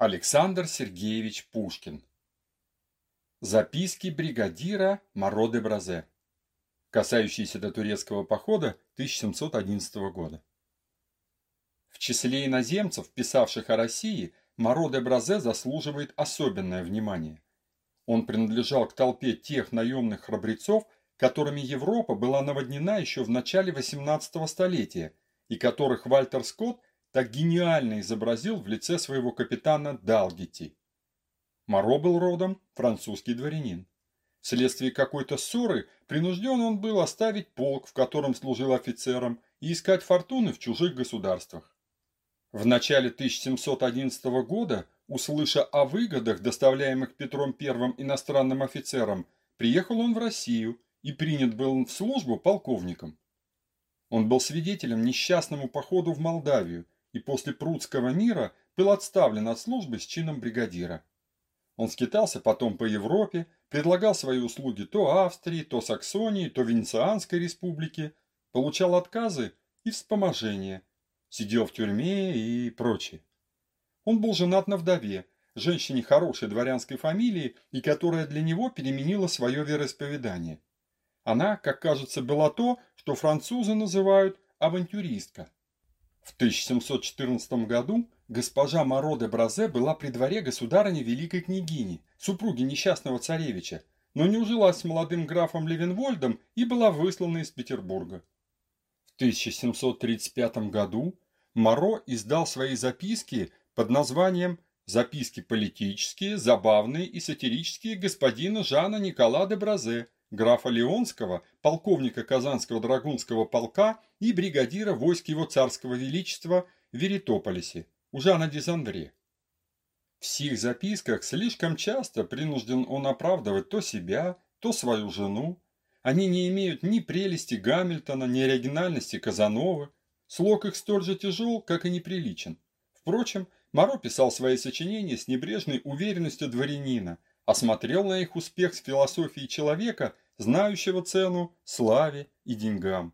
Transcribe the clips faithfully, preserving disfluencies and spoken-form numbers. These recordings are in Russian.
Александр Сергеевич Пушкин. Записки бригадира Моро де Бразе, касающиеся до турецкого похода тысяча семьсот одиннадцатого года. В числе иноземцев, писавших о России, Моро де Бразе заслуживает особенное внимание. Он принадлежал к толпе тех наемных храбрецов, которыми Европа была наводнена еще в начале восемнадцатого столетия, и которых Вальтер Скотт так гениально изобразил в лице своего капитана Далгетти. Моро был родом французский дворянин. Вследствие какой-то ссоры принужден он был оставить полк, в котором служил офицером, и искать фортуны в чужих государствах. В начале тысяча семьсот одиннадцатого года, услыша о выгодах, доставляемых Петром Первым иностранным офицерам, приехал он в Россию и принят был в службу полковником. Он был свидетелем несчастному походу в Молдавию и после Прудского мира был отставлен от службы с чином бригадира. Он скитался потом по Европе, предлагал свои услуги то Австрии, то Саксонии, то Венецианской республике, получал отказы и вспоможения, сидел в тюрьме и прочее. Он был женат на вдове, женщине хорошей дворянской фамилии и которая для него переменила свое вероисповедание. Она, как кажется, была то, что французы называют авантюристка. В тысяча семьсот четырнадцатом году госпожа Моро де Бразе была при дворе государыни великой княгини, супруги несчастного царевича, но не ужилась с молодым графом Левенвольдом и была выслана из Петербурга. В тысяча семьсот тридцать пятом году Моро издал свои записки под названием «Записки политические, забавные и сатирические господина Жана Никола де Бразе, графа Леонского, полковника Казанского драгунского полка и бригадира войск его царского величества в Веритополисе, у Жана Дизандре». В сих записках слишком часто принужден он оправдывать то себя, то свою жену. Они не имеют ни прелести Гамильтона, ни оригинальности Казановы. Слог их столь же тяжел, как и неприличен. Впрочем, Моро писал свои сочинения с небрежной уверенностью дворянина, а смотрел на их успех с философией человека, знающего цену славе и деньгам.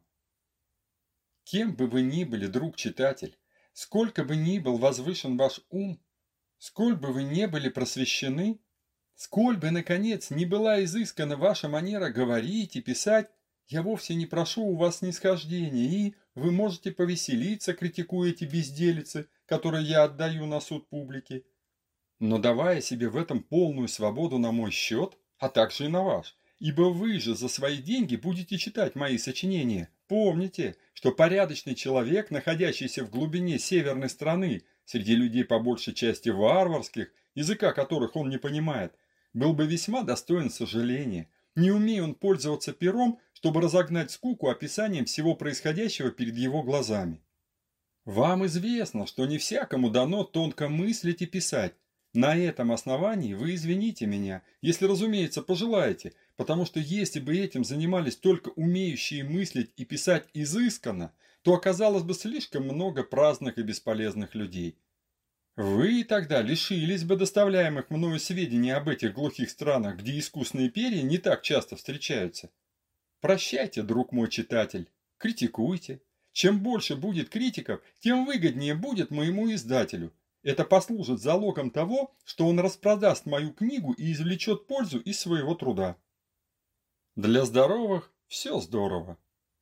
Кем бы вы ни были, друг читатель, сколько бы ни был возвышен ваш ум, сколь бы вы не были просвещены, сколь бы, наконец, не была изыскана ваша манера говорить и писать, я вовсе не прошу у вас снисхождения, и вы можете повеселиться, критикуя эти безделицы, которые я отдаю на суд публики. Но давая себе в этом полную свободу на мой счет, а также и на ваш, ибо вы же за свои деньги будете читать мои сочинения. Помните, что порядочный человек, находящийся в глубине северной страны, среди людей по большей части варварских, языка которых он не понимает, был бы весьма достоин сожаления, не умея он пользоваться пером, чтобы разогнать скуку описанием всего происходящего перед его глазами. Вам известно, что не всякому дано тонко мыслить и писать. На этом основании вы извините меня, если, разумеется, пожелаете, потому что если бы этим занимались только умеющие мыслить и писать изысканно, то оказалось бы слишком много праздных и бесполезных людей. Вы тогда лишились бы доставляемых мною сведений об этих глухих странах, где искусные перья не так часто встречаются. Прощайте, друг мой читатель, критикуйте. Чем больше будет критиков, тем выгоднее будет моему издателю. Это послужит залогом того, что он распродаст мою книгу и извлечет пользу из своего труда. Для здоровых все здорово.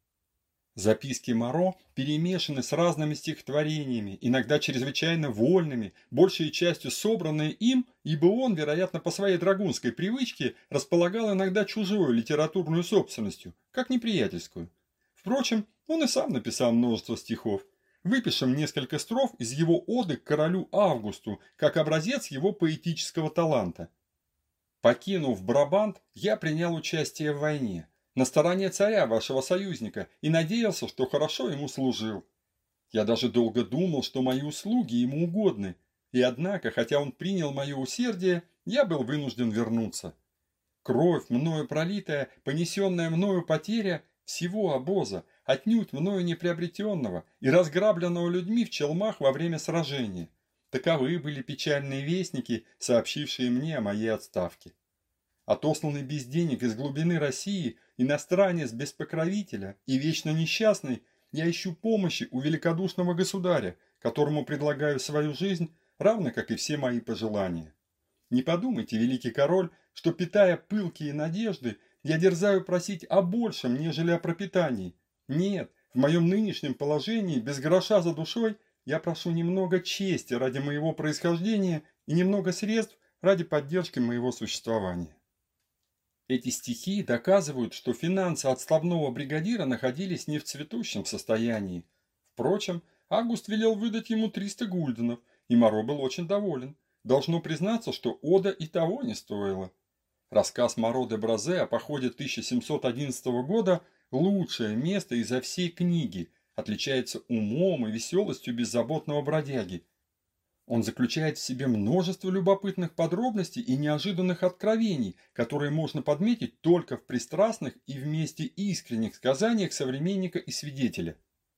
Записки Моро перемешаны с разными стихотворениями, иногда чрезвычайно вольными, большей частью собранные им, ибо он, вероятно, по своей драгунской привычке располагал иногда чужую литературную собственностью, как неприятельскую. Впрочем, он и сам написал множество стихов. Выпишем несколько строф из его оды к королю Августу, как образец его поэтического таланта. «Покинув Брабант, я принял участие в войне, на стороне царя вашего союзника, и надеялся, что хорошо ему служил. Я даже долго думал, что мои услуги ему угодны, и однако, хотя он принял мое усердие, я был вынужден вернуться. Кровь, мною пролитая, понесенная мною потеря всего обоза, отнюдь мною не приобретенного и разграбленного людьми в челмах во время сражения. Таковы были печальные вестники, сообщившие мне о моей отставке. Отосланный без денег из глубины России, иностранец без покровителя и вечно несчастный, я ищу помощи у великодушного государя, которому предлагаю свою жизнь, равно как и все мои пожелания. Не подумайте, великий король, что, питая пылкие надежды, я дерзаю просить о большем, нежели о пропитании. Нет, в моем нынешнем положении, без гроша за душой, я прошу немного чести ради моего происхождения и немного средств ради поддержки моего существования. Эти стихи доказывают, что финансы отставного бригадира находились не в цветущем состоянии. Впрочем, Август велел выдать ему триста гульденов, и Моро был очень доволен. Должно признаться, что ода и того не стоила. Рассказ Моро де Бразе о походе тысяча семьсот одиннадцатого года – лучшее место изо всей книги, отличается умом и веселостью беззаботного бродяги. Он заключает в себе множество любопытных подробностей и неожиданных откровений, которые можно подметить только в пристрастных и вместе искренних сказаниях современника и свидетеля.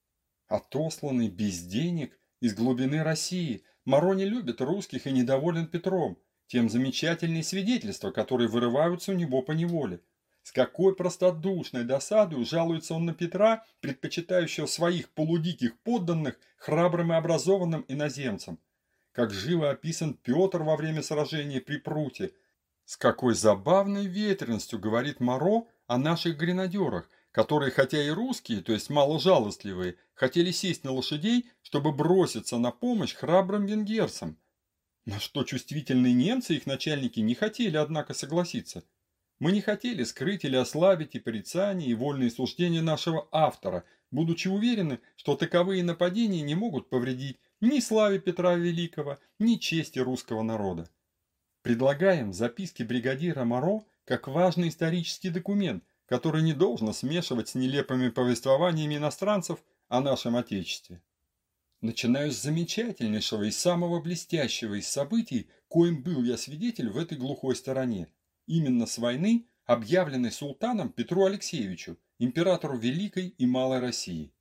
Отосланный без денег из глубины России, Моро не любит русских и недоволен Петром, тем замечательные свидетельства, которые вырываются у него по неволе. С какой простодушной досадой жалуется он на Петра, предпочитающего своих полудиких подданных храбрым и образованным иноземцам. Как живо описан Петр во время сражения при Пруте. С какой забавной ветренностью говорит Моро о наших гренадерах, которые, хотя и русские, то есть маложалостливые, хотели сесть на лошадей, чтобы броситься на помощь храбрым венгерцам. На что чувствительные немцы и их начальники не хотели, однако, согласиться. Мы не хотели скрыть или ослабить и порицания, и вольные суждения нашего автора, будучи уверены, что таковые нападения не могут повредить ни славе Петра Великого, ни чести русского народа. Предлагаем записки бригадира Моро как важный исторический документ, который не должно смешивать с нелепыми повествованиями иностранцев о нашем Отечестве. Начинаю с замечательнейшего и самого блестящего из событий, коим был я свидетель в этой глухой стороне. Именно с войны, объявленной султаном Петру Алексеевичу, императору Великой и Малой России.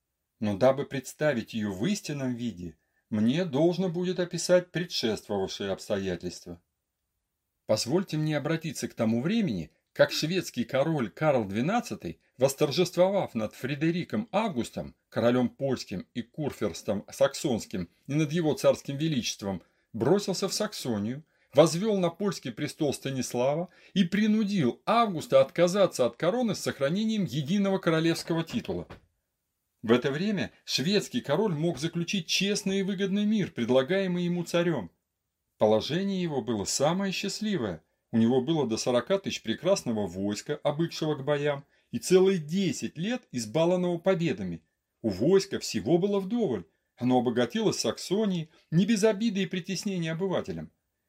Но дабы представить ее в истинном виде, мне должно будет описать предшествовавшие обстоятельства. Позвольте мне обратиться к тому времени, как шведский король Карл двенадцатый, восторжествовав над Фредериком Августом, королем польским и курфюрстом саксонским, и над его царским величеством, бросился в Саксонию, возвел на польский престол Станислава и принудил Августа отказаться от короны с сохранением единого королевского титула. В это время шведский король мог заключить честный и выгодный мир, предлагаемый ему царем. Положение его было самое счастливое. У него было до сорока тысяч прекрасного войска, обыкшего к боям, и целые десять лет избалованного победами. У войска всего было вдоволь. Оно обогатилось Саксонией, не без обиды и притеснения обывателям.